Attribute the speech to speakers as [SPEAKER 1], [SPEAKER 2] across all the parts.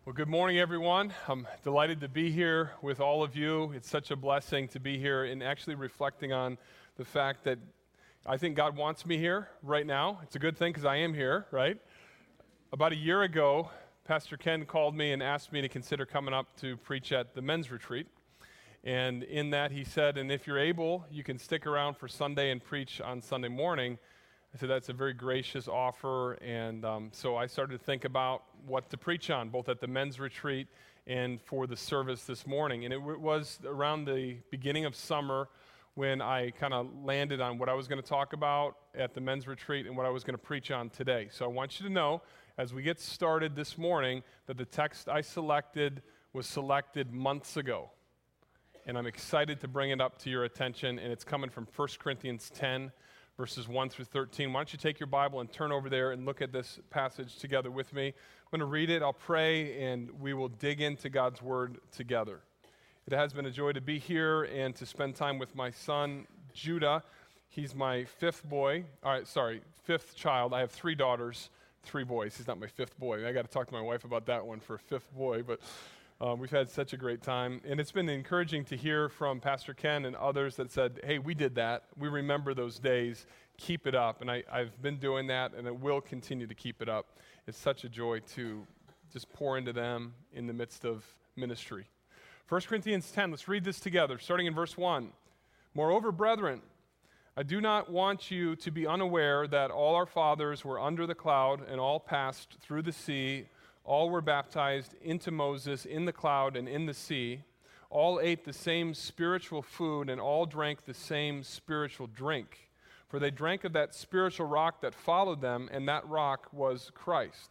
[SPEAKER 1] Well, good morning, everyone. I'm delighted to be here with all of you. It's such a blessing to be here and actually reflecting on the fact that I think God wants me here right now. It's a good thing because I am here, right? About a year ago, Pastor Ken called me and asked me to consider coming up to preach at the men's retreat. And in that, he said, and if you're able, you can stick around for Sunday and preach on Sunday morning. I said, that's a very gracious offer, and so I started to think about what to preach on, both at the men's retreat and for the service this morning. And it was around the beginning of summer when I kind of landed on what I was going to talk about at the men's retreat and what I was going to preach on today. So I want you to know, as we get started this morning, that the text I selected was selected months ago. And I'm excited to bring it up to your attention, and it's coming from 1 Corinthians 10, verses 1 through 13. Why don't you take your Bible and turn over there and look at this passage together with me. I'm going to read it, I'll pray, and we will dig into God's Word together. It has been a joy to be here and to spend time with my son, Judah. He's my fifth child. I have 3 daughters, 3 boys. He's not my 5th boy. I got to talk to my wife about that one for a 5th boy, but we've had such a great time. And it's been encouraging to hear from Pastor Ken and others that said, hey, we did that. We remember those days. Keep it up. And I've been doing that, and I will continue to keep it up. It's such a joy to just pour into them in the midst of ministry. 1 Corinthians 10, let's read this together, starting in verse 1. Moreover, brethren, I do not want you to be unaware that all our fathers were under the cloud and all passed through the sea. All were baptized into Moses in the cloud and in the sea. All ate the same spiritual food and all drank the same spiritual drink. For they drank of that spiritual rock that followed them, and that rock was Christ.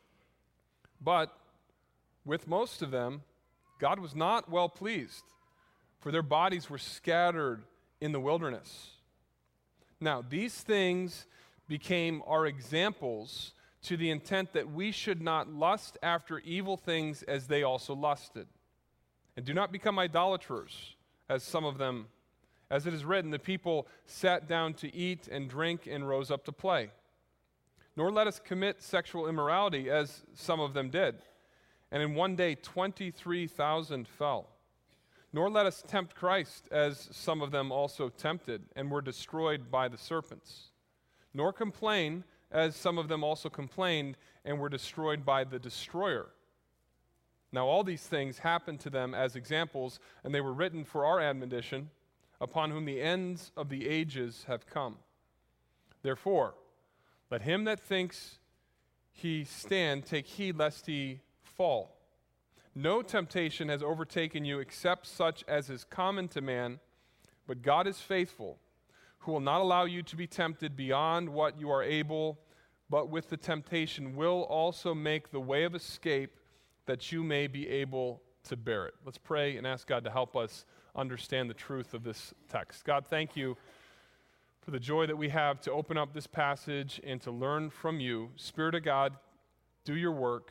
[SPEAKER 1] But with most of them, God was not well pleased, for their bodies were scattered in the wilderness. Now, these things became our examples, to the intent that we should not lust after evil things as they also lusted. And do not become idolaters, as some of them, as it is written, the people sat down to eat and drink and rose up to play. Nor let us commit sexual immorality, as some of them did. And in one day 23,000 fell. Nor let us tempt Christ, as some of them also tempted, and were destroyed by the serpents. Nor complain, as some of them also complained and were destroyed by the destroyer. Now all these things happened to them as examples, and they were written for our admonition, upon whom the ends of the ages have come. Therefore, let him that thinks he stand take heed lest he fall. No temptation has overtaken you except such as is common to man, but God is faithful, who will not allow you to be tempted beyond what you are able, but with the temptation will also make the way of escape that you may be able to bear it. Let's pray and ask God to help us understand the truth of this text. God, thank you for the joy that we have to open up this passage and to learn from you. Spirit of God, do your work.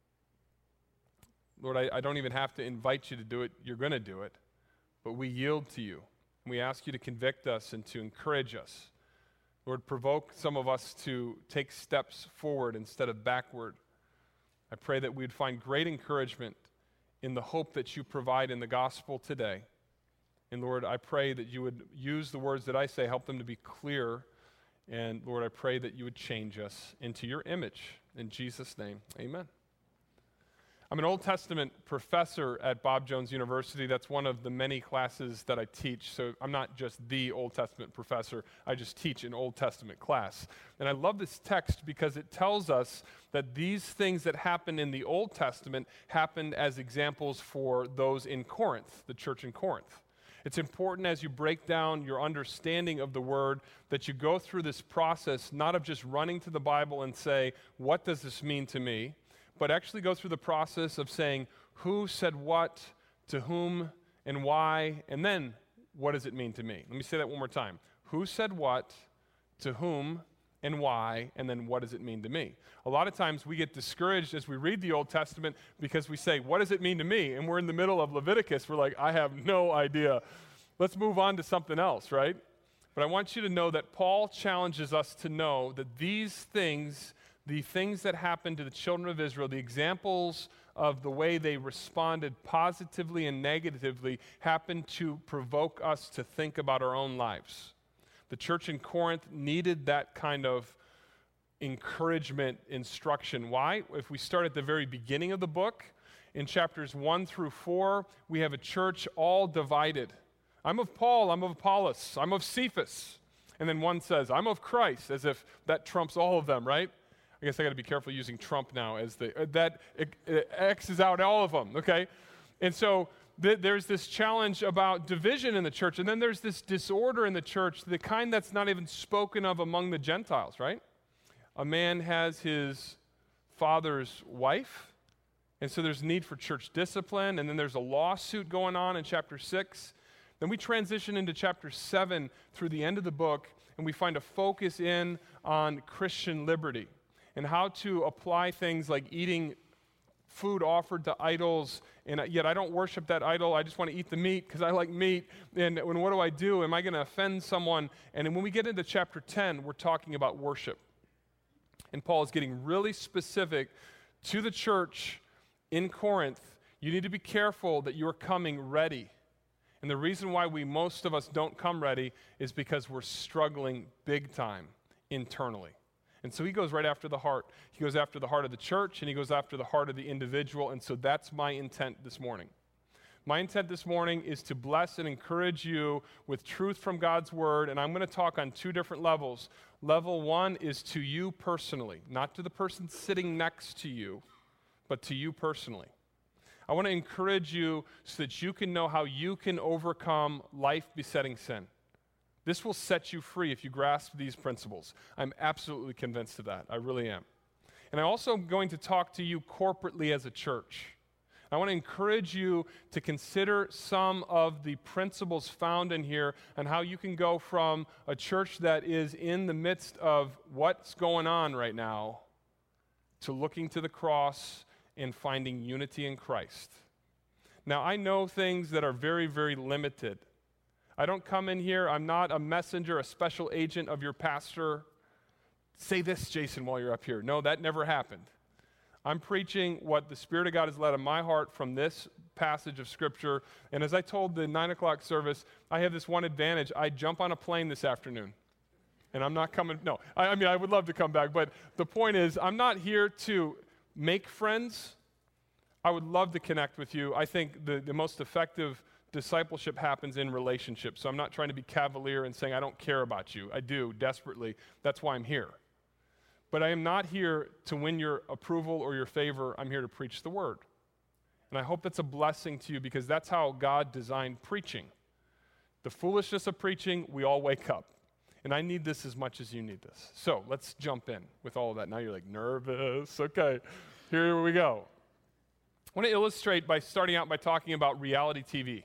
[SPEAKER 1] Lord, I don't even have to invite you to do it. You're going to do it. But we yield to you. We ask you to convict us and to encourage us. Lord, provoke some of us to take steps forward instead of backward. I pray that we'd find great encouragement in the hope that you provide in the gospel today. And Lord, I pray that you would use the words that I say, help them to be clear. And Lord, I pray that you would change us into your image. In Jesus' name, amen. I'm an Old Testament professor at Bob Jones University. That's one of the many classes that I teach. So I'm not just the Old Testament professor. I just teach an Old Testament class. And I love this text because it tells us that these things that happened in the Old Testament happened as examples for those in Corinth, the church in Corinth. It's important as you break down your understanding of the word that you go through this process, not of just running to the Bible and say, what does this mean to me? But actually go through the process of saying who said what, to whom, and why, and then what does it mean to me? Let me say that one more time. Who said what, to whom, and why, and then what does it mean to me? A lot of times we get discouraged as we read the Old Testament because we say, what does it mean to me? And we're in the middle of Leviticus. We're like, I have no idea. Let's move on to something else, right? But I want you to know that Paul challenges us to know that these things the things that happened to the children of Israel, the examples of the way they responded positively and negatively, happened to provoke us to think about our own lives. The church in Corinth needed that kind of encouragement, instruction. Why? If we start at the very beginning of the book, in chapters 1 through 4, we have a church all divided. I'm of Paul, I'm of Apollos, I'm of Cephas. And then one says, I'm of Christ, as if that trumps all of them, right? I guess I got to be careful using Trump now, as that X's out all of them, okay? And so there's this challenge about division in the church, and then there's this disorder in the church, the kind that's not even spoken of among the Gentiles, right? A man has his father's wife, and so there's need for church discipline, and then there's a lawsuit going on in chapter 6. Then we transition into chapter 7 through the end of the book, and we find a focus in on Christian liberty and how to apply things like eating food offered to idols, and yet I don't worship that idol. I just want to eat the meat because I like meat. And what do I do? Am I going to offend someone? And then when we get into chapter 10, we're talking about worship. And Paul is getting really specific to the church in Corinth. You need to be careful that you're coming ready. And the reason why most of us don't come ready is because we're struggling big time internally. And so he goes right after the heart. He goes after the heart of the church, and he goes after the heart of the individual. And so that's my intent this morning. My intent this morning is to bless and encourage you with truth from God's word, and I'm going to talk on two different levels. Level 1 is to you personally, not to the person sitting next to you, but to you personally. I want to encourage you so that you can know how you can overcome life-besetting sin. This will set you free if you grasp these principles. I'm absolutely convinced of that. I really am. And I'm also going to talk to you corporately as a church. I want to encourage you to consider some of the principles found in here and how you can go from a church that is in the midst of what's going on right now to looking to the cross and finding unity in Christ. Now, I know things that are very, very limited. I don't come in here, I'm not a messenger, a special agent of your pastor. Say this, Jason, while you're up here. No, that never happened. I'm preaching what the Spirit of God has led in my heart from this passage of Scripture. And as I told the 9 o'clock service, I have this one advantage. I jump on a plane this afternoon. And I'm not coming, no. I mean, I would love to come back. But the point is, I'm not here to make friends. I would love to connect with you. I think the most effective discipleship happens in relationships. So I'm not trying to be cavalier and saying I don't care about you. I do, desperately. That's why I'm here. But I am not here to win your approval or your favor. I'm here to preach the word. And I hope that's a blessing to you because that's how God designed preaching. The foolishness of preaching, we all wake up. And I need this as much as you need this. So let's jump in with all of that. Now you're like, nervous. Okay, here we go. I want to illustrate by starting out by talking about reality TV.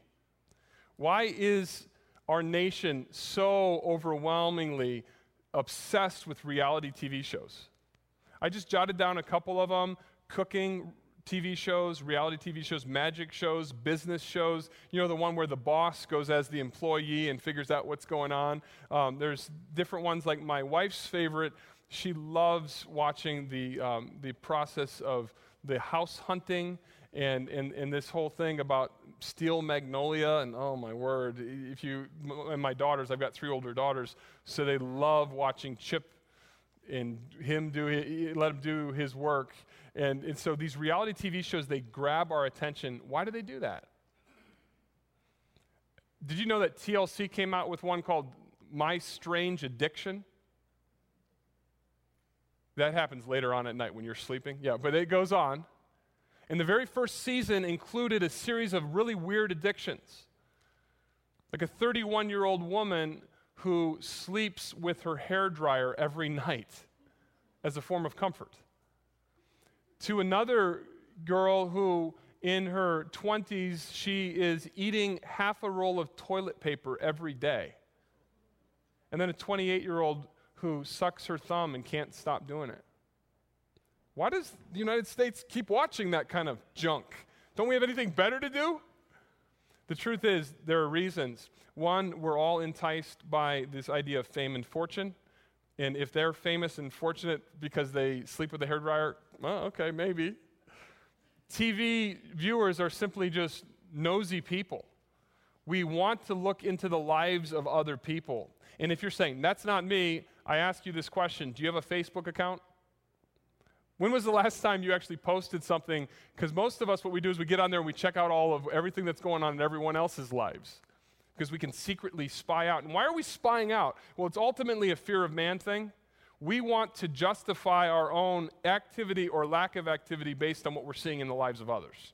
[SPEAKER 1] Why is our nation so overwhelmingly obsessed with reality TV shows? I just jotted down a couple of them: cooking TV shows, reality TV shows, magic shows, business shows. You know, the one where the boss goes as the employee and figures out what's going on. There's different ones, like my wife's favorite. She loves watching the process of the house hunting and this whole thing about Steel Magnolia, and oh my word, and my daughters, I've got 3 older daughters, so they love watching Chip and let him do his work. And so these reality TV shows, they grab our attention. Why do they do that? Did you know that TLC came out with one called My Strange Addiction? That happens later on at night when you're sleeping. Yeah, but it goes on. And the very first season included a series of really weird addictions. Like a 31-year-old woman who sleeps with her hairdryer every night as a form of comfort. To another girl who, in her 20s, she is eating half a roll of toilet paper every day. And then a 28-year-old who sucks her thumb and can't stop doing it. Why does the United States keep watching that kind of junk? Don't we have anything better to do? The truth is, there are reasons. One, we're all enticed by this idea of fame and fortune. And if they're famous and fortunate because they sleep with a hairdryer, well, okay, maybe. TV viewers are simply just nosy people. We want to look into the lives of other people. And if you're saying, that's not me, I ask you this question. Do you have a Facebook account? When was the last time you actually posted something? Because most of us, what we do is we get on there and we check out all of everything that's going on in everyone else's lives. Because we can secretly spy out. And why are we spying out? Well, it's ultimately a fear of man thing. We want to justify our own activity or lack of activity based on what we're seeing in the lives of others.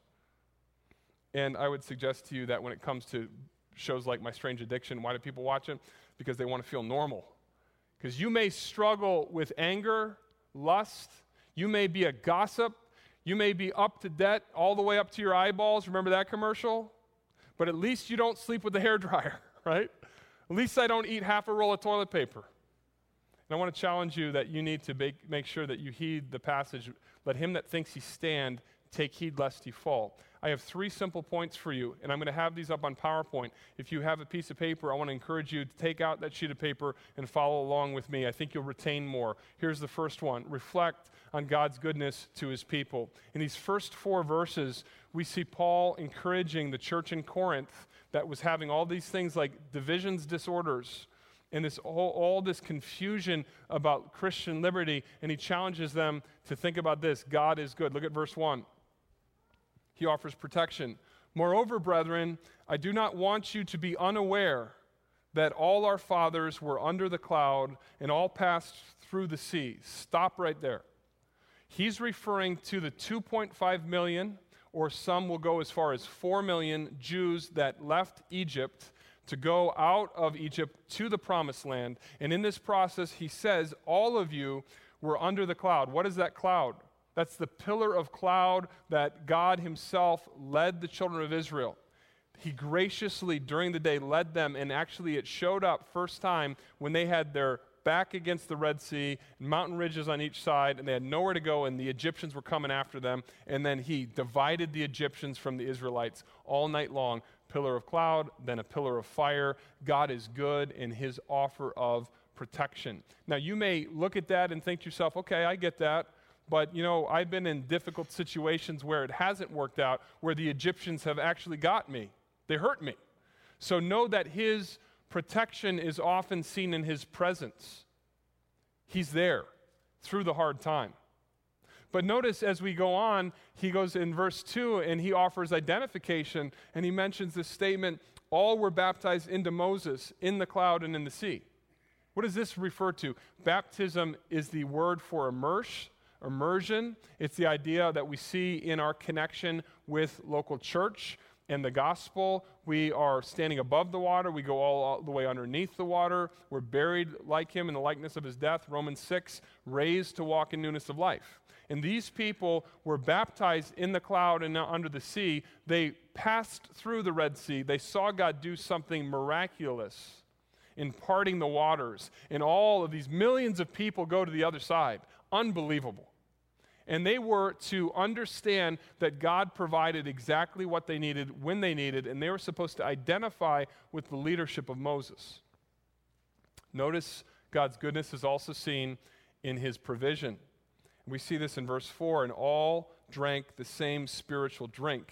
[SPEAKER 1] And I would suggest to you that when it comes to shows like My Strange Addiction, why do people watch it? Because they want to feel normal. Because you may struggle with anger, lust, you may be a gossip, you may be up to debt all the way up to your eyeballs. Remember that commercial? But at least you don't sleep with the hairdryer, right? At least I don't eat half a roll of toilet paper. And I want to challenge you that you need to make sure that you heed the passage. Let him that thinks he stand take heed lest he fall. I have 3 simple points for you, and I'm going to have these up on PowerPoint. If you have a piece of paper, I want to encourage you to take out that sheet of paper and follow along with me. I think you'll retain more. Here's the first one. Reflect on God's goodness to his people. In these first 4 verses, we see Paul encouraging the church in Corinth that was having all these things like divisions, disorders, and all this confusion about Christian liberty, and he challenges them to think about this. God is good. Look at verse 1. He offers protection. Moreover, brethren, I do not want you to be unaware that all our fathers were under the cloud and all passed through the sea. Stop right there. He's referring to the 2.5 million, or some will go as far as 4 million Jews that left Egypt to go out of Egypt to the promised land. And in this process, he says, all of you were under the cloud. What is that cloud? That's the pillar of cloud that God himself led the children of Israel. He graciously, during the day, led them, and actually it showed up first time when they had their back against the Red Sea, mountain ridges on each side, and they had nowhere to go, and the Egyptians were coming after them. And then he divided the Egyptians from the Israelites all night long. Pillar of cloud, then a pillar of fire. God is good in his offer of protection. Now, you may look at that and think to yourself, okay, I get that. But, I've been in difficult situations where it hasn't worked out, where the Egyptians have actually got me. They hurt me. So know that his protection is often seen in his presence. He's there through the hard time. But notice as we go on, he goes in verse 2 and he offers identification, and he mentions this statement, all were baptized into Moses in the cloud and in the sea. What does this refer to? Baptism is the word for immersion. It's the idea that we see in our connection with local church and the gospel. We are standing above the water. We go all the way underneath the water. We're buried like him in the likeness of his death. Romans 6, raised to walk in newness of life. And these people were baptized in the cloud and now under the sea. They passed through the Red Sea. They saw God do something miraculous in parting the waters. And all of these millions of people go to the other side. Unbelievable. And they were to understand that God provided exactly what they needed when they needed, and they were supposed to identify with the leadership of Moses. Notice God's goodness is also seen in his provision. We see this in verse 4, and all drank the same spiritual drink.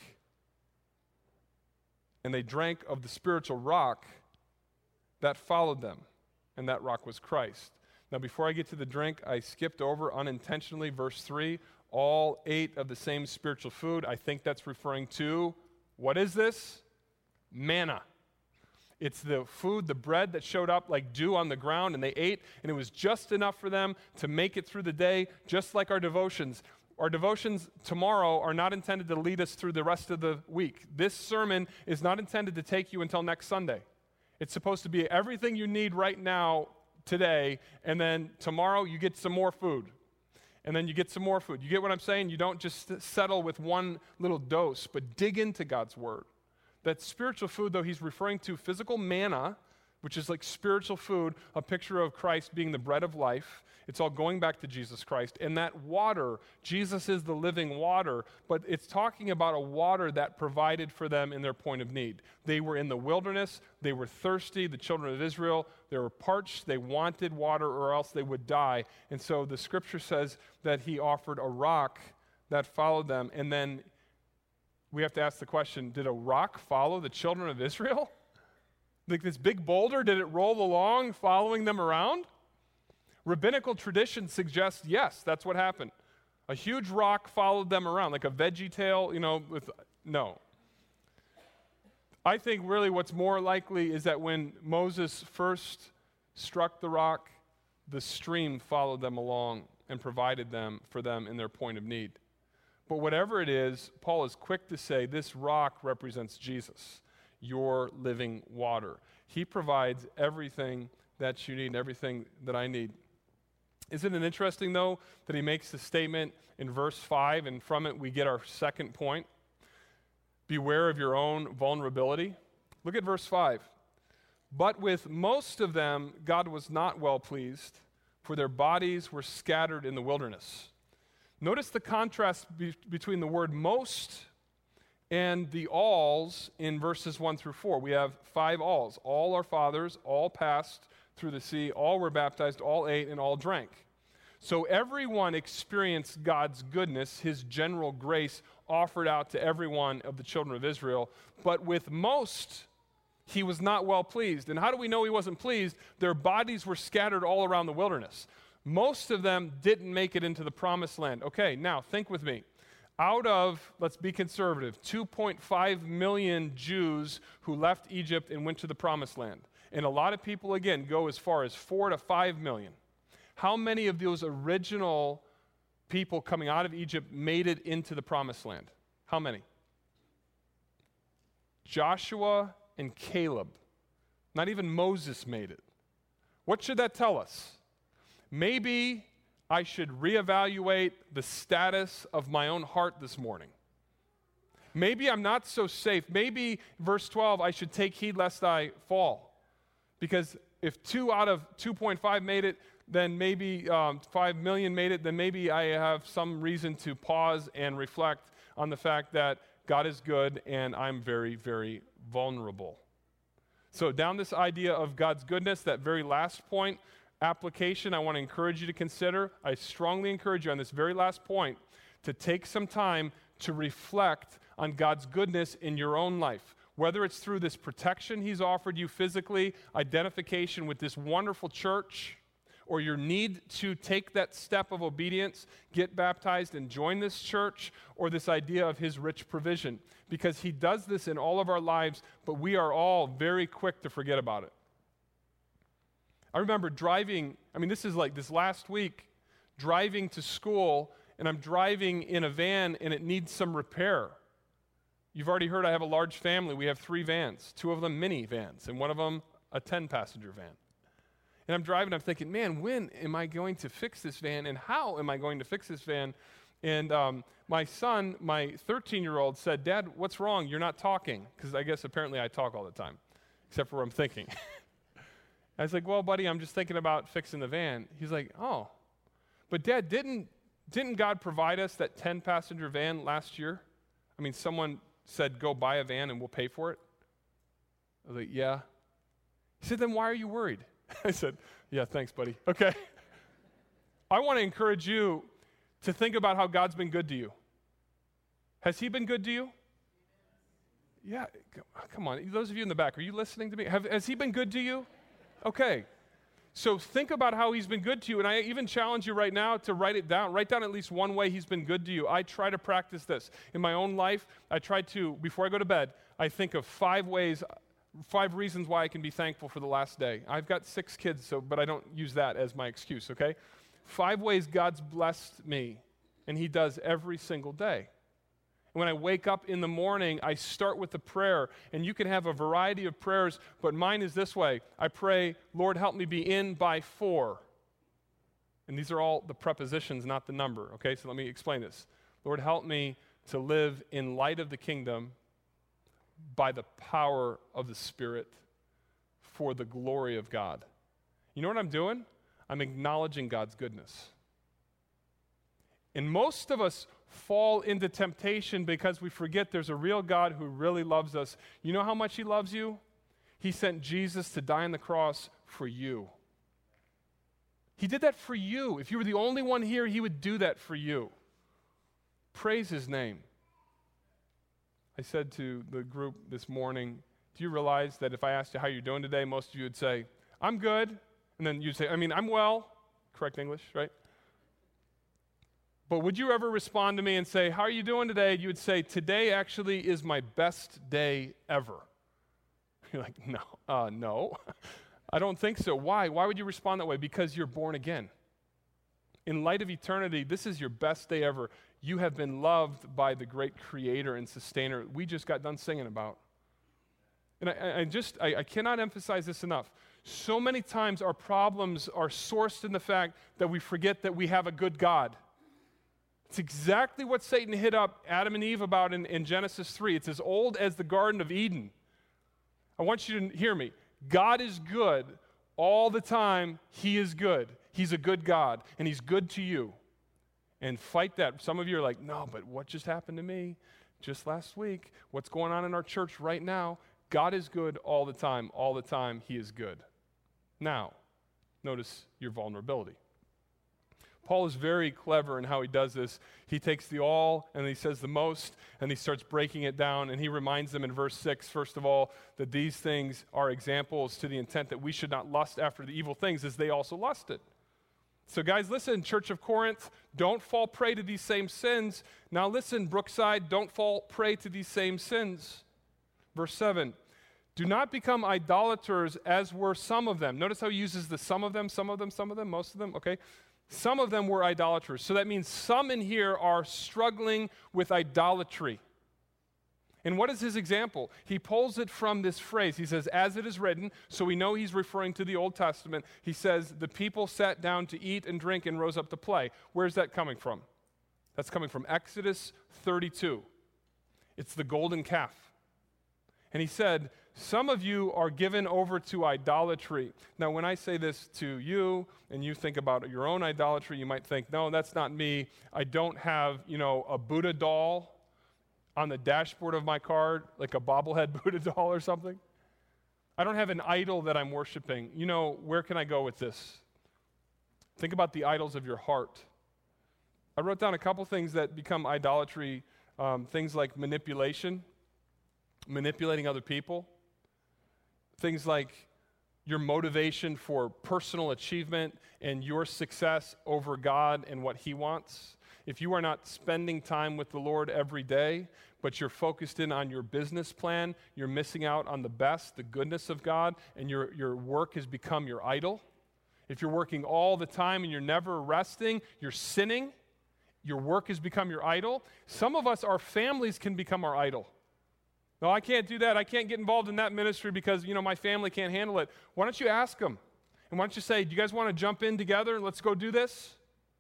[SPEAKER 1] And they drank of the spiritual rock that followed them, and that rock was Christ. Now, before I get to the drink, I skipped over unintentionally verse 3. All ate of the same spiritual food. I think that's referring to, what is this? Manna. It's the food, the bread that showed up like dew on the ground, and they ate, and it was just enough for them to make it through the day, just like our devotions. Our devotions tomorrow are not intended to lead us through the rest of the week. This sermon is not intended to take you until next Sunday. It's supposed to be everything you need right now today, and then tomorrow you get some more food, and then you get some more food. You get what I'm saying? You don't just settle with one little dose, but dig into God's word. That spiritual food, though, he's referring to physical manna, which is like spiritual food, a picture of Christ being the bread of life. It's all going back to Jesus Christ. And that water, Jesus is the living water, but it's talking about a water that provided for them in their point of need. They were in the wilderness. They were thirsty, the children of Israel. They were parched. They wanted water or else they would die. And so the scripture says that he offered a rock that followed them. And then we have to ask the question, did a rock follow the children of Israel? Like this big boulder, did it roll along following them around? Rabbinical tradition suggests, yes, that's what happened. A huge rock followed them around, like a veggie tail, no. I think really what's more likely is that when Moses first struck the rock, the stream followed them along and provided them for them in their point of need. But whatever it is, Paul is quick to say this rock represents Jesus, your living water. He provides everything that you need, everything that I need. Isn't it interesting, though, that he makes the statement in verse 5, and from it we get our second point? Beware of your own vulnerability. Look at verse 5. But with most of them God was not well pleased, for their bodies were scattered in the wilderness. Notice the contrast between the word most and the alls in verses 1 through 4. We have 5 alls. All our fathers, all passed through the sea, all were baptized, all ate, and all drank. So everyone experienced God's goodness, his general grace offered out to every one of the children of Israel. But with most, he was not well pleased. And how do we know he wasn't pleased? Their bodies were scattered all around the wilderness. Most of them didn't make it into the promised land. Okay, now think with me. Out of, let's be conservative, 2.5 million Jews who left Egypt and went to the promised land. And a lot of people, again, go as far as 4 to 5 million. How many of those original people coming out of Egypt made it into the promised land? How many? Joshua and Caleb. Not even Moses made it. What should that tell us? Maybe I should reevaluate the status of my own heart this morning. Maybe I'm not so safe. Maybe, verse 12, I should take heed lest I fall. Because if 2 out of 2.5 made it, then maybe 5 million made it, then maybe I have some reason to pause and reflect on the fact that God is good and I'm very, very vulnerable. So down this idea of God's goodness, that very last point, application, I want to encourage you to consider. I strongly encourage you on this very last point to take some time to reflect on God's goodness in your own life. Whether it's through this protection he's offered you physically, identification with this wonderful church, or your need to take that step of obedience, get baptized and join this church, or this idea of his rich provision. Because he does this in all of our lives, but we are all very quick to forget about it. I remember driving, this is like this last week, driving to school, and I'm driving in a van, and it needs some repair. You've already heard I have a large family. We have 3 vans, 2 of them mini vans, and one of them a 10-passenger van. And I'm driving, I'm thinking, man, when am I going to fix this van, and how am I going to fix this van? And my son, my 13-year-old, said, Dad, what's wrong? You're not talking. Because I guess apparently I talk all the time, except for what I'm thinking. I was like, well, buddy, I'm just thinking about fixing the van. He's like, oh. But Dad, didn't God provide us that 10-passenger van last year? Someone said, go buy a van and we'll pay for it. I was like, yeah. He said, then why are you worried? I said, yeah, thanks, buddy. Okay. I want to encourage you to think about how God's been good to you. Has he been good to you? Yeah, come on. Those of you in the back, are you listening to me? Has he been good to you? Okay. So think about how he's been good to you, and I even challenge you right now to write it down. Write down at least one way he's been good to you. I try to practice this. In my own life, I try to, before I go to bed, I think of 5 reasons why I can be thankful for the last day. I've got 6 kids, but I don't use that as my excuse, okay? 5 ways God's blessed me, and he does every single day. When I wake up in the morning, I start with a prayer, and you can have a variety of prayers, but mine is this way. I pray, Lord, help me be in by 4. And these are all the prepositions, not the number, okay? So let me explain this. Lord, help me to live in light of the kingdom by the power of the Spirit for the glory of God. You know what I'm doing? I'm acknowledging God's goodness. And most of us fall into temptation because we forget there's a real God who really loves us. You know how much he loves you? He sent Jesus to die on the cross for you. He did that for you. If you were the only one here, he would do that for you. Praise his name. I said to the group this morning, do you realize that if I asked you how you're doing today, most of you would say, I'm good. And then you'd say, I'm well. Correct English, right? But would you ever respond to me and say, how are you doing today? You would say, today actually is my best day ever. You're like, no, I don't think so. Why? Why would you respond that way? Because you're born again. In light of eternity, this is your best day ever. You have been loved by the great creator and sustainer we just got done singing about. And I cannot emphasize this enough. So many times our problems are sourced in the fact that we forget that we have a good God. It's exactly what Satan hit up Adam and Eve about in Genesis 3. It's as old as the Garden of Eden. I want you to hear me. God is good all the time. He is good. He's a good God, and he's good to you. And fight that. Some of you are like, no, but what just happened to me just last week? What's going on in our church right now? God is good all the time. All the time, he is good. Now, notice your vulnerability. Paul is very clever in how he does this. He takes the all and he says the most, and he starts breaking it down, and he reminds them in verse 6, first of all, that these things are examples to the intent that we should not lust after the evil things as they also lusted. So guys, listen, Church of Corinth, don't fall prey to these same sins. Now listen, Brookside, don't fall prey to these same sins. Verse 7, do not become idolaters as were some of them. Notice how he uses the some of them, most of them, okay? Some of them were idolaters. So that means some in here are struggling with idolatry. And what is his example? He pulls it from this phrase. He says, as it is written, so we know he's referring to the Old Testament. He says, the people sat down to eat and drink and rose up to play. Where's that coming from? That's coming from Exodus 32. It's the golden calf. And he said, some of you are given over to idolatry. Now, when I say this to you and you think about your own idolatry, you might think, no, that's not me. I don't have, a Buddha doll on the dashboard of my car, like a bobblehead Buddha doll or something. I don't have an idol that I'm worshiping. Where can I go with this? Think about the idols of your heart. I wrote down a couple things that become idolatry, things like manipulating other people, things like your motivation for personal achievement and your success over God and what he wants. If you are not spending time with the Lord every day, but you're focused in on your business plan, you're missing out on the best, the goodness of God, and your work has become your idol. If you're working all the time and you're never resting, you're sinning, your work has become your idol. Some of us, our families can become our idol. No, I can't do that. I can't get involved in that ministry because, my family can't handle it. Why don't you ask them? And why don't you say, do you guys want to jump in together and let's go do this?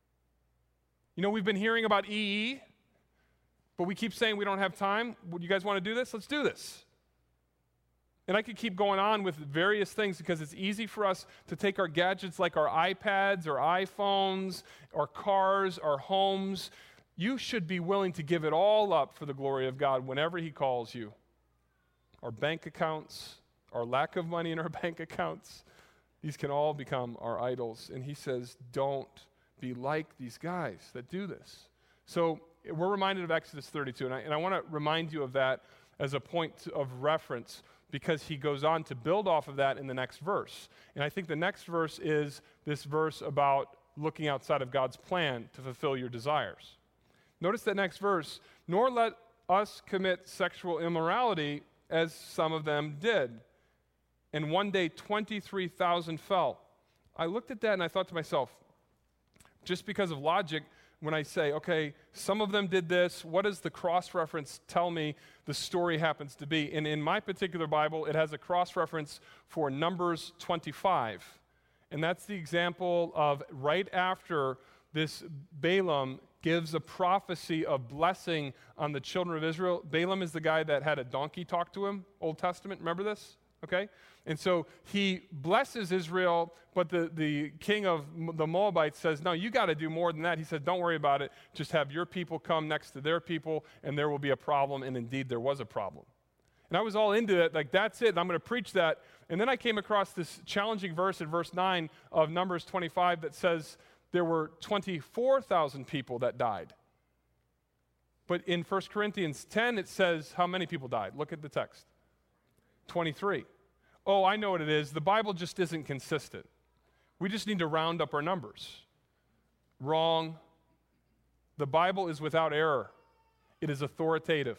[SPEAKER 1] We've been hearing about EE, but we keep saying we don't have time. Would you guys want to do this? Let's do this. And I could keep going on with various things because it's easy for us to take our gadgets like our iPads or iPhones, our cars, our homes. You should be willing to give it all up for the glory of God whenever he calls you. Our bank accounts, our lack of money in our bank accounts, these can all become our idols. And he says, don't be like these guys that do this. So we're reminded of Exodus 32, and I want to remind you of that as a point of reference because he goes on to build off of that in the next verse. And I think the next verse is this verse about looking outside of God's plan to fulfill your desires. Notice that next verse, nor let us commit sexual immorality as some of them did. And one day 23,000 fell. I looked at that and I thought to myself, just because of logic, when I say, okay, some of them did this, what does the cross-reference tell me the story happens to be? And in my particular Bible, it has a cross-reference for Numbers 25. And that's the example of right after this Balaam gives a prophecy of blessing on the children of Israel. Balaam is the guy that had a donkey talk to him, Old Testament, remember this? okay? And so he blesses Israel, but the king of the Moabites says, no, you got to do more than that. He said, don't worry about it. Just have your people come next to their people, and there will be a problem. And indeed, there was a problem. And I was all into it, like, that's it, I'm going to preach that. And then I came across this challenging verse in verse 9 of Numbers 25 that says there were 24,000 people that died. But in 1 Corinthians 10, it says how many people died? Look at the text. 23. Oh, I know what it is. The Bible just isn't consistent. We just need to round up our numbers. Wrong. The Bible is without error. It is authoritative.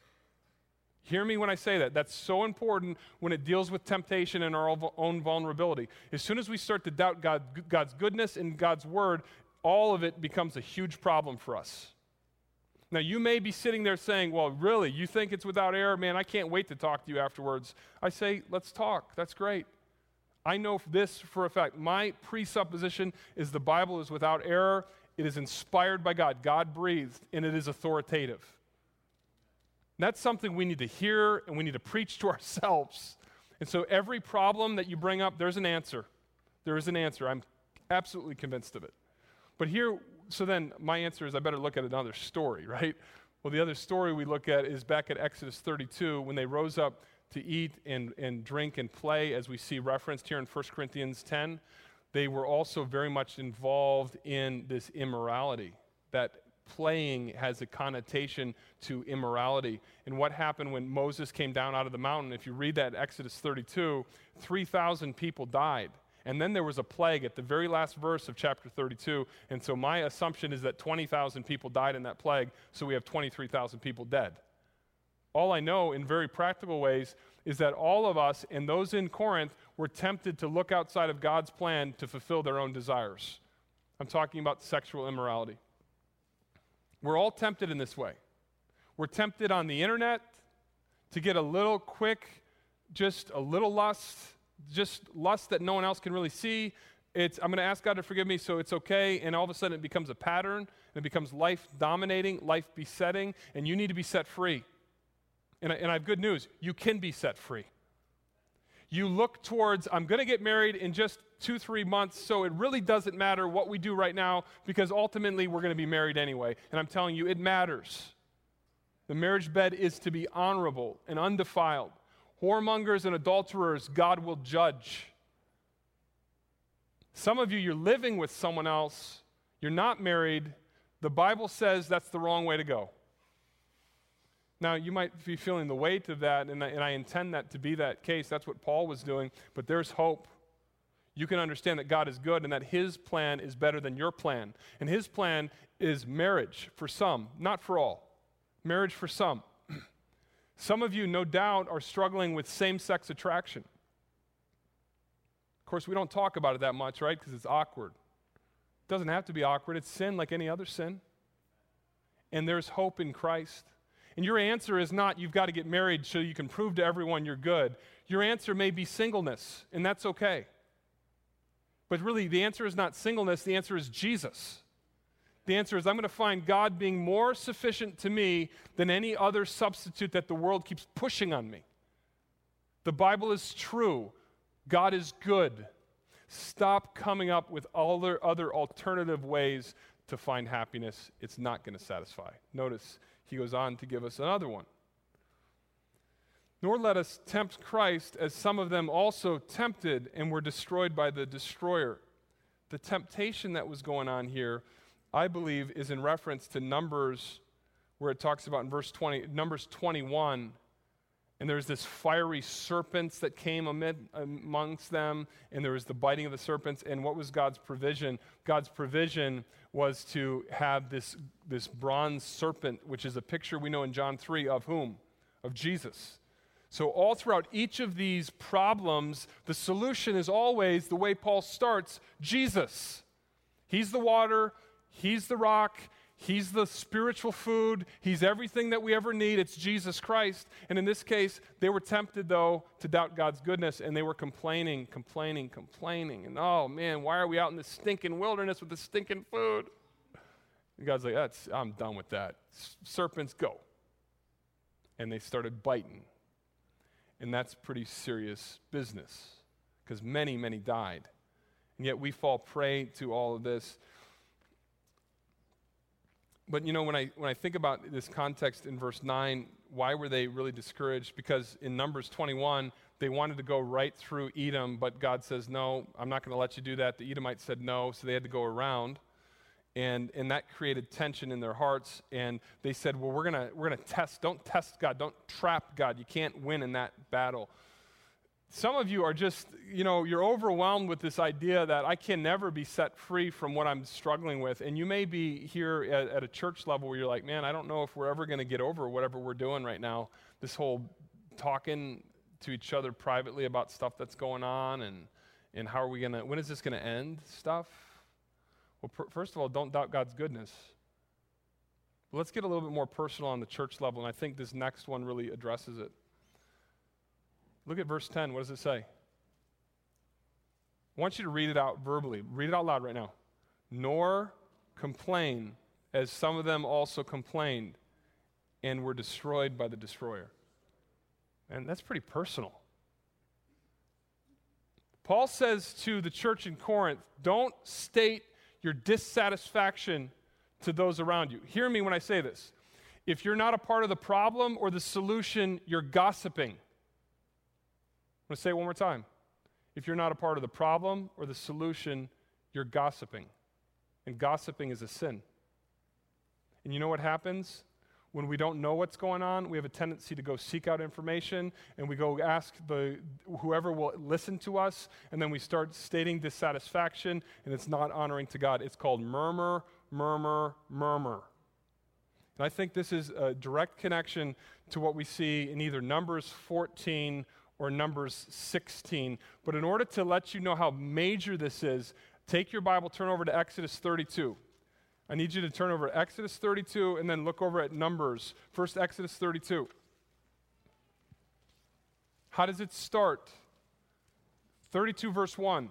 [SPEAKER 1] Hear me when I say that. That's so important when it deals with temptation and our own vulnerability. As soon as we start to doubt God's goodness and God's word, all of it becomes a huge problem for us. Now, you may be sitting there saying, well, really, you think it's without error? Man, I can't wait to talk to you afterwards. I say, let's talk. That's great. I know this for a fact. My presupposition is the Bible is without error. It is inspired by God. God breathed, and it is authoritative. And that's something we need to hear, and we need to preach to ourselves. And so every problem that you bring up, there's an answer. There is an answer. I'm absolutely convinced of it. But here, so then my answer is I better look at another story, right? Well, the other story we look at is back at Exodus 32 when they rose up to eat and drink and play, as we see referenced here in 1 Corinthians 10. They were also very much involved in this immorality. That playing has a connotation to immorality. And what happened when Moses came down out of the mountain, if you read that in Exodus 32, 3,000 people died. And then there was a plague at the very last verse of chapter 32. And so my assumption is that 20,000 people died in that plague, so we have 23,000 people dead. All I know in very practical ways is that all of us and those in Corinth were tempted to look outside of God's plan to fulfill their own desires. I'm talking about sexual immorality. We're all tempted in this way. We're tempted on the internet to get a little quick, just a little lust, just lust that no one else can really see. I'm going to ask God to forgive me, so it's okay, and all of a sudden it becomes a pattern, and it becomes life-dominating, life-besetting, and you need to be set free. And I have good news. You can be set free. You look towards, I'm going to get married in just 2-3 months, so it really doesn't matter what we do right now, because ultimately we're going to be married anyway. And I'm telling you, it matters. The marriage bed is to be honorable and undefiled. Whoremongers and adulterers, God will judge. Some of you, you're living with someone else. You're not married. The Bible says that's the wrong way to go. Now, you might be feeling the weight of that, and I intend that to be that case. That's what Paul was doing, but there's hope. You can understand that God is good and that his plan is better than your plan. And his plan is marriage for some, not for all. Marriage for some. Some of you, no doubt, are struggling with same-sex attraction. Of course, we don't talk about it that much, right? Because it's awkward. It doesn't have to be awkward. It's sin like any other sin. And there's hope in Christ. And your answer is not, you've got to get married so you can prove to everyone you're good. Your answer may be singleness, and that's okay. But really, the answer is not singleness. The answer is Jesus. The answer is I'm going to find God being more sufficient to me than any other substitute that the world keeps pushing on me. The Bible is true. God is good. Stop coming up with all other alternative ways to find happiness. It's not going to satisfy. Notice he goes on to give us another one. Nor let us tempt Christ, as some of them also tempted and were destroyed by the destroyer. The temptation that was going on here, I believe, is in reference to Numbers, where it talks about in verse 20, Numbers 21, and there's this fiery serpents that came amongst them, and there was the biting of the serpents, and what was God's provision? God's provision was to have this bronze serpent, which is a picture we know in John 3 of whom? Of Jesus. So all throughout each of these problems, the solution is always the way Paul starts, Jesus. He's the water, he's the rock, he's the spiritual food, he's everything that we ever need. It's Jesus Christ. And in this case, they were tempted, though, to doubt God's goodness, and they were complaining. And oh, man, why are we out in this stinking wilderness with this stinking food? And God's like, I'm done with that. Serpents, go. And they started biting. And that's pretty serious business because many, many died. And yet we fall prey to all of this. But when I think about this context in verse 9, why were they really discouraged? Because in Numbers 21, they wanted to go right through Edom, but God says, no, I'm not going to let you do that. The Edomites said no, so they had to go around. And that created tension in their hearts. And they said, well, we're gonna test. Don't test God. Don't trap God. You can't win in that battle. Some of you are just, you're overwhelmed with this idea that I can never be set free from what I'm struggling with. And you may be here at a church level where you're like, man, I don't know if we're ever going to get over whatever we're doing right now. This whole talking to each other privately about stuff that's going on and how are we going to, when is this going to end stuff? Well, first of all, don't doubt God's goodness. Let's get a little bit more personal on the church level, and I think this next one really addresses it. Look at verse 10. What does it say? I want you to read it out verbally. Read it out loud right now. Nor complain, as some of them also complained, and were destroyed by the destroyer. And that's pretty personal. Paul says to the church in Corinth, don't state your dissatisfaction to those around you. Hear me when I say this. If you're not a part of the problem or the solution, you're gossiping. I'm going to say it one more time. If you're not a part of the problem or the solution, you're gossiping. And gossiping is a sin. And you know what happens? When we don't know what's going on, we have a tendency to go seek out information, and we go ask whoever will listen to us, and then we start stating dissatisfaction, and it's not honoring to God. It's called murmur, murmur, murmur. And I think this is a direct connection to what we see in either Numbers 14 or Numbers 16. But in order to let you know how major this is, take your Bible, turn over to Exodus 32. I need you to turn over to Exodus 32 and then look over at Numbers. First, Exodus 32. How does it start? 32 verse 1.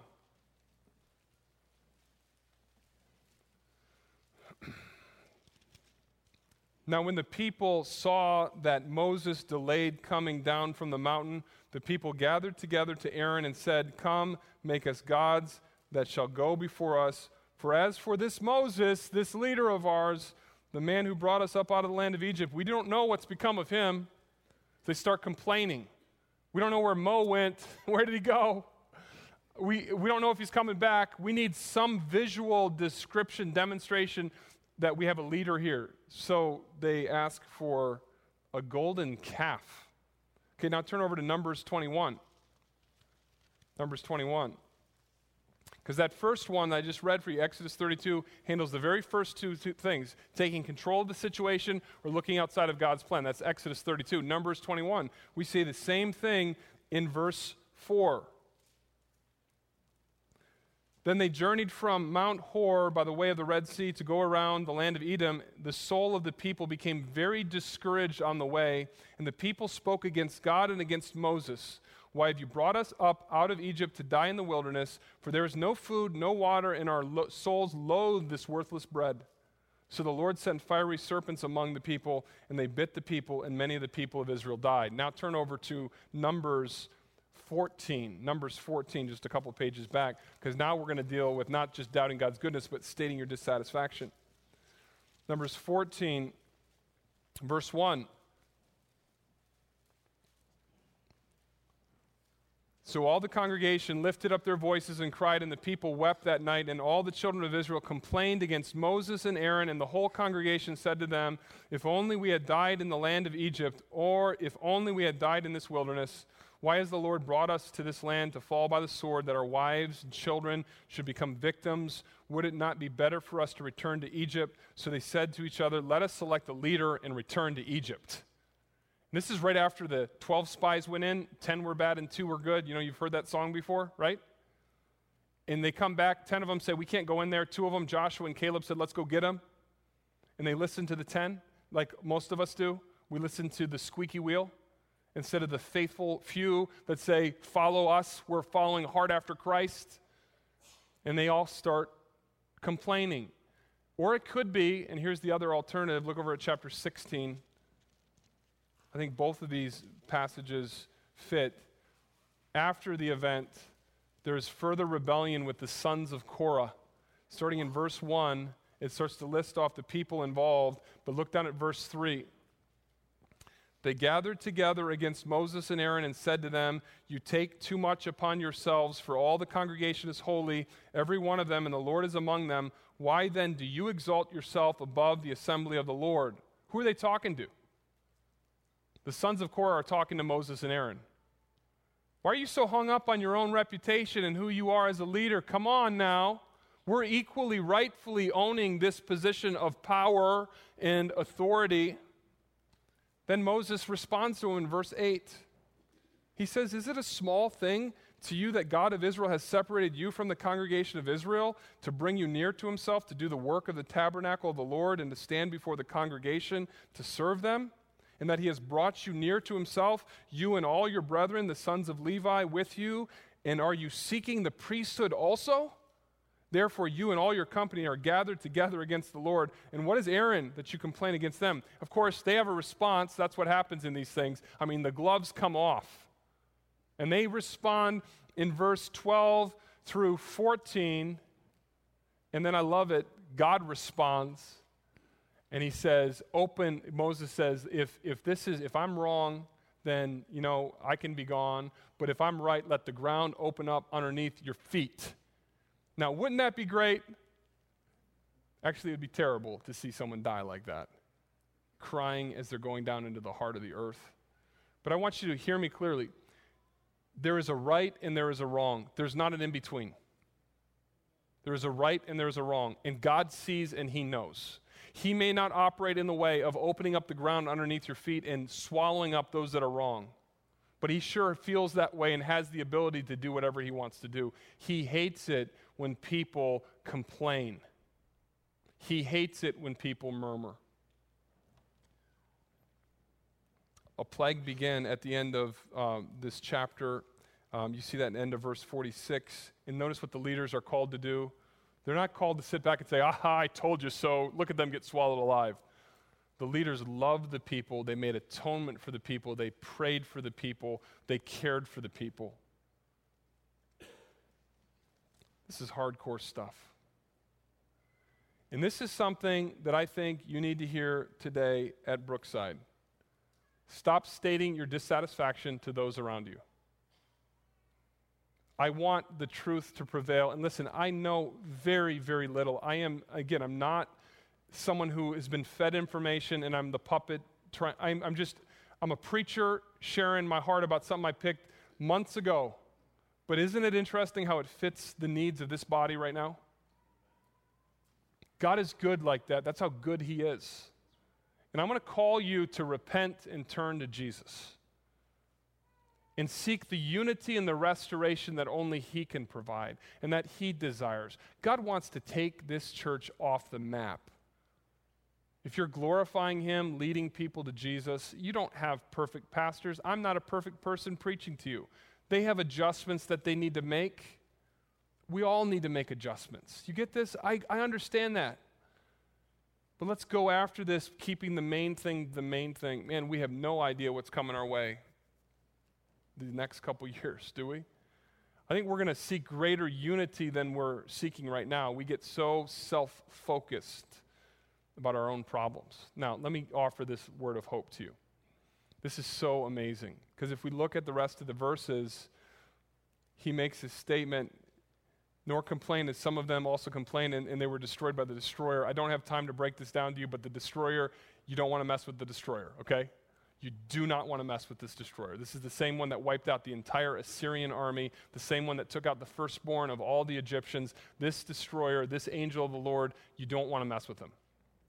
[SPEAKER 1] Now when the people saw that Moses delayed coming down from the mountain, the people gathered together to Aaron and said, "Come, make us gods that shall go before us. For as for this Moses, this leader of ours, the man who brought us up out of the land of Egypt, we don't know what's become of him." They start complaining. We don't know where Mo went. Where did he go? We don't know if he's coming back. We need some visual description, demonstration that we have a leader here. So they ask for a golden calf. Okay, now turn over to Numbers 21. Numbers 21. Because that first one that I just read for you, Exodus 32, handles the very first two things, taking control of the situation or looking outside of God's plan. That's Exodus 32. Numbers 21, we see the same thing in verse 4. Then they journeyed from Mount Hor by the way of the Red Sea to go around the land of Edom. The soul of the people became very discouraged on the way, and the people spoke against God and against Moses. "Why have you brought us up out of Egypt to die in the wilderness? For there is no food, no water, and our souls loathe this worthless bread." So the Lord sent fiery serpents among the people, and they bit the people, and many of the people of Israel died. Now turn over to Numbers 14. Numbers 14, just a couple pages back, because now we're going to deal with not just doubting God's goodness, but stating your dissatisfaction. Numbers 14, verse 1. So all the congregation lifted up their voices and cried, and the people wept that night, and all the children of Israel complained against Moses and Aaron, and the whole congregation said to them, "If only we had died in the land of Egypt, or if only we had died in this wilderness. Why has the Lord brought us to this land to fall by the sword, that our wives and children should become victims? Would it not be better for us to return to Egypt?" So they said to each other, "Let us select a leader and return to Egypt." And this is right after the 12 spies went in. 10 were bad and 2 were good. You know, you've heard that song before, right? And they come back. 10 of them said, "We can't go in there." 2 of them, Joshua and Caleb, said, "Let's go get them." And they listened to the 10, like most of us do. We listen to the squeaky wheel instead of the faithful few that say, "Follow us, we're following hard after Christ." And they all start complaining. Or it could be, and here's the other alternative, look over at chapter 16. I think both of these passages fit, after the event, there is further rebellion with the sons of Korah. Starting in verse 1, it starts to list off the people involved, but look down at verse 3. They gathered together against Moses and Aaron and said to them, "You take too much upon yourselves, for all the congregation is holy, every one of them, and the Lord is among them. Why then do you exalt yourself above the assembly of the Lord?" Who are they talking to? The sons of Korah are talking to Moses and Aaron. Why are you so hung up on your own reputation and who you are as a leader? Come on now. We're equally, rightfully owning this position of power and authority. Then Moses responds to him in verse 8. He says, "Is it a small thing to you that God of Israel has separated you from the congregation of Israel to bring you near to himself, to do the work of the tabernacle of the Lord and to stand before the congregation to serve them? And that he has brought you near to himself, you and all your brethren, the sons of Levi, with you? And are you seeking the priesthood also? Therefore, you and all your company are gathered together against the Lord. And what is Aaron that you complain against them?" Of course, they have a response. That's what happens in these things. I mean, the gloves come off. And they respond in verse 12 through 14. And then I love it. God responds. And he says, Moses says, if I'm wrong, then, I can be gone. But if I'm right, let the ground open up underneath your feet. Now, wouldn't that be great? Actually, it would be terrible to see someone die like that, crying as they're going down into the heart of the earth. But I want you to hear me clearly. There is a right and there is a wrong. There's not an in-between. There is a right and there is a wrong. And God sees and he knows. He may not operate in the way of opening up the ground underneath your feet and swallowing up those that are wrong. But he sure feels that way and has the ability to do whatever he wants to do. He hates it when people complain. He hates it when people murmur. A plague began at the end of this chapter. You see that in the end of verse 46. And notice what the leaders are called to do. They're not called to sit back and say, "Aha, I told you so. Look at them get swallowed alive." The leaders loved the people. They made atonement for the people. They prayed for the people. They cared for the people. This is hardcore stuff. And this is something that I think you need to hear today at Brookside. Stop stating your dissatisfaction to those around you. I want the truth to prevail. And listen, I know very, very little. I'm not someone who has been fed information and I'm the puppet. I'm a preacher sharing my heart about something I picked months ago. But isn't it interesting how it fits the needs of this body right now? God is good like that. That's how good he is. And I'm going to call you to repent and turn to Jesus and seek the unity and the restoration that only he can provide and that he desires. God wants to take this church off the map. If you're glorifying him, leading people to Jesus, you don't have perfect pastors. I'm not a perfect person preaching to you. They have adjustments that they need to make. We all need to make adjustments. You get this? I understand that. But let's go after this, keeping the main thing the main thing. Man, we have no idea what's coming our way the next couple years, do we? I think we're going to seek greater unity than we're seeking right now. We get so self-focused about our own problems. Now, let me offer this word of hope to you. This is so amazing, because if we look at the rest of the verses, he makes a statement, "Nor complain as some of them also complained, and they were destroyed by the destroyer." I don't have time to break this down to you, but the destroyer, you don't want to mess with the destroyer, okay? You do not want to mess with this destroyer. This is the same one that wiped out the entire Assyrian army, the same one that took out the firstborn of all the Egyptians. This destroyer, this angel of the Lord, you don't want to mess with him.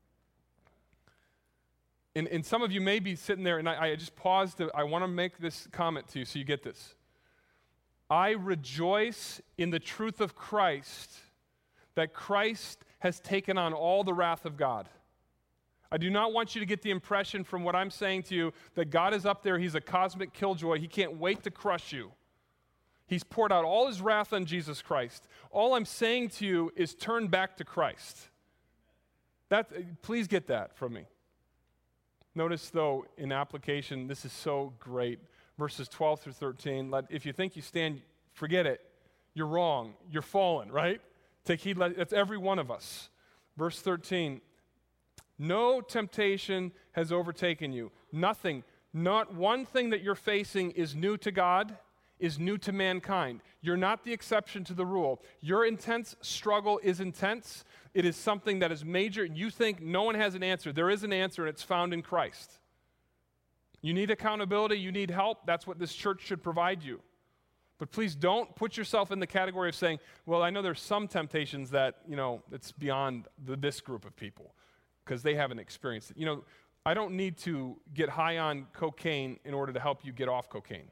[SPEAKER 1] And some of you may be sitting there, and I just paused. I want to make this comment to you so you get this. I rejoice in the truth of Christ, that Christ has taken on all the wrath of God. I do not want you to get the impression from what I'm saying to you that God is up there, he's a cosmic killjoy, he can't wait to crush you. He's poured out all his wrath on Jesus Christ. All I'm saying to you is turn back to Christ. Please get that from me. Notice, though, in application, this is so great verses 12 through 13. If you think you stand, forget it. You're wrong. You're fallen, right? Take heed, that's every one of us. Verse 13, no temptation has overtaken you. Nothing, not one thing that you're facing is new to God, is new to mankind. You're not the exception to the rule. Your intense struggle is intense. It is something that is major. You think no one has an answer. There is an answer, and it's found in Christ. You need accountability. You need help. That's what this church should provide you. But please don't put yourself in the category of saying, well, I know there's some temptations that, it's beyond this group of people because they haven't experienced it. I don't need to get high on cocaine in order to help you get off cocaine.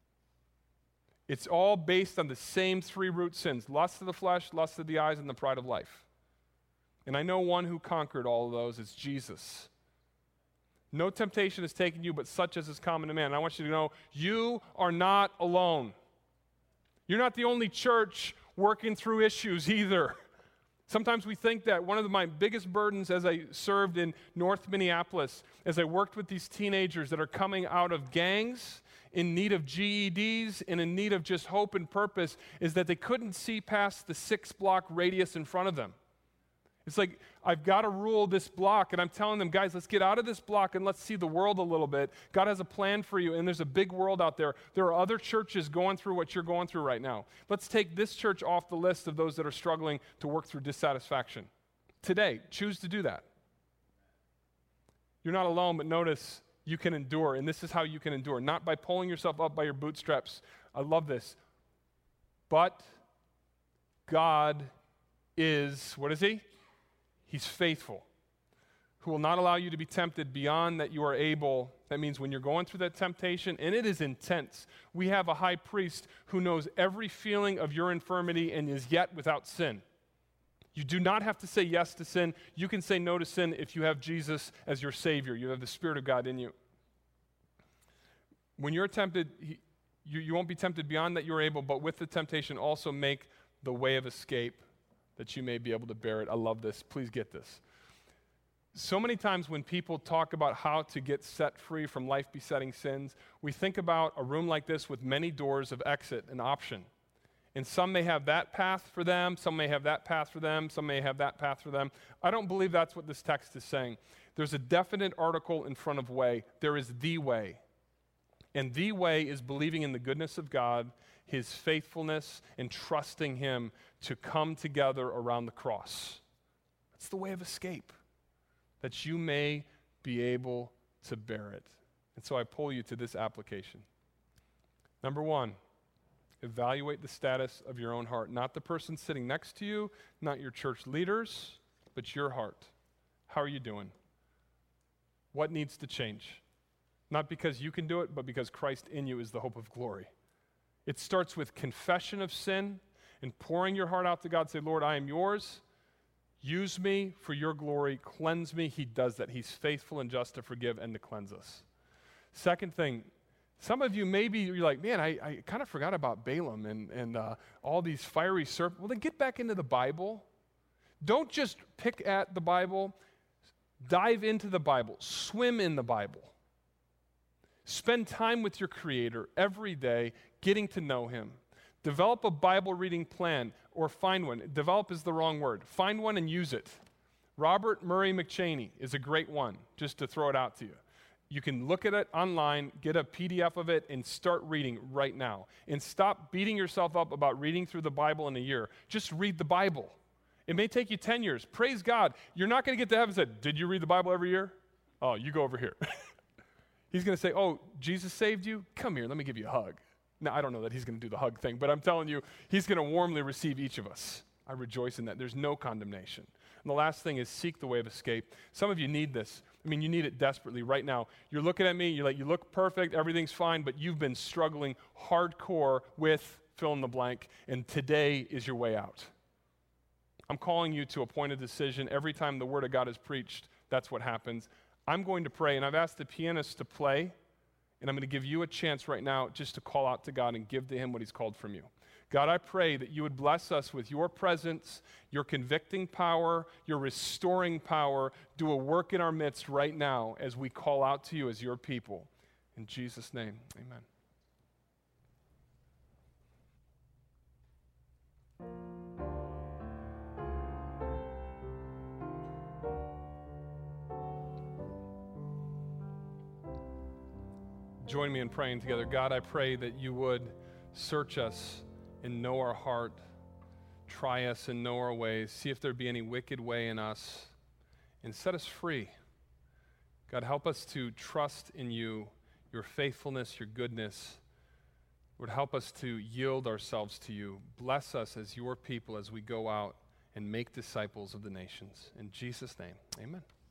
[SPEAKER 1] It's all based on the same three root sins: lust of the flesh, lust of the eyes, and the pride of life. And I know one who conquered all of those is Jesus. No temptation has taken you but such as is common to man. And I want you to know, you are not alone. You're not the only church working through issues either. Sometimes we think that. One of my biggest burdens as I served in North Minneapolis, as I worked with these teenagers that are coming out of gangs, in need of GEDs, and in need of just hope and purpose, is that they couldn't see past the 6-block radius in front of them. It's like, I've got to rule this block, and I'm telling them, guys, let's get out of this block and let's see the world a little bit. God has a plan for you, and there's a big world out there. There are other churches going through what you're going through right now. Let's take this church off the list of those that are struggling to work through dissatisfaction. Today, choose to do that. You're not alone, but notice you can endure, and this is how you can endure, not by pulling yourself up by your bootstraps. I love this. But God is, what is He? He's faithful, who will not allow you to be tempted beyond that you are able. That means when you're going through that temptation, and it is intense, we have a high priest who knows every feeling of your infirmity and is yet without sin. You do not have to say yes to sin. You can say no to sin if you have Jesus as your Savior. You have the Spirit of God in you. When you're tempted, you won't be tempted beyond that you're able, but with the temptation also make the way of escape that you may be able to bear it. I love this. Please get this. So many times when people talk about how to get set free from life-besetting sins, we think about a room like this with many doors of exit, an option. And some may have that path for them, some may have that path for them, some may have that path for them. I don't believe that's what this text is saying. There's a definite article in front of way. There is the way. And the way is believing in the goodness of God, His faithfulness, and trusting Him to come together around the cross. That's the way of escape, that you may be able to bear it. And so I pull you to this application. Number one, evaluate the status of your own heart. Not the person sitting next to you, not your church leaders, but your heart. How are you doing? What needs to change? Not because you can do it, but because Christ in you is the hope of glory. It starts with confession of sin and pouring your heart out to God. Say, Lord, I am yours. Use me for your glory. Cleanse me. He does that. He's faithful and just to forgive and to cleanse us. Second thing, some of you maybe you're like, man, I kind of forgot about Balaam and all these fiery serpents. Well, then get back into the Bible. Don't just pick at the Bible. Dive into the Bible. Swim in the Bible. Spend time with your Creator every day, getting to know Him. Develop a Bible reading plan, or find one. Develop is the wrong word. Find one and use it. Robert Murray McChaney is a great one, just to throw it out to you. You can look at it online, get a PDF of it, and start reading right now. And stop beating yourself up about reading through the Bible in a year. Just read the Bible. It may take you 10 years. Praise God. You're not going to get to heaven and say, did you read the Bible every year? Oh, you go over here. He's going to say, oh, Jesus saved you? Come here, let me give you a hug. Now, I don't know that He's going to do the hug thing, but I'm telling you, He's going to warmly receive each of us. I rejoice in that. There's no condemnation. And the last thing is seek the way of escape. Some of you need this. I mean, you need it desperately right now. You're looking at me, you're like, you look perfect, everything's fine, but you've been struggling hardcore with fill in the blank, and today is your way out. I'm calling you to a point of decision. Every time the Word of God is preached, that's what happens. I'm going to pray, and I've asked the pianist to play, and I'm going to give you a chance right now just to call out to God and give to Him what He's called from you. God, I pray that you would bless us with your presence, your convicting power, your restoring power. Do a work in our midst right now as we call out to you as your people. In Jesus' name, amen. Join me in praying together. God, I pray that you would search us and know our heart, try us and know our ways, see if there be any wicked way in us, and set us free. God, help us to trust in you, your faithfulness, your goodness. Lord, help us to yield ourselves to you. Bless us as your people as we go out and make disciples of the nations. In Jesus' name, amen.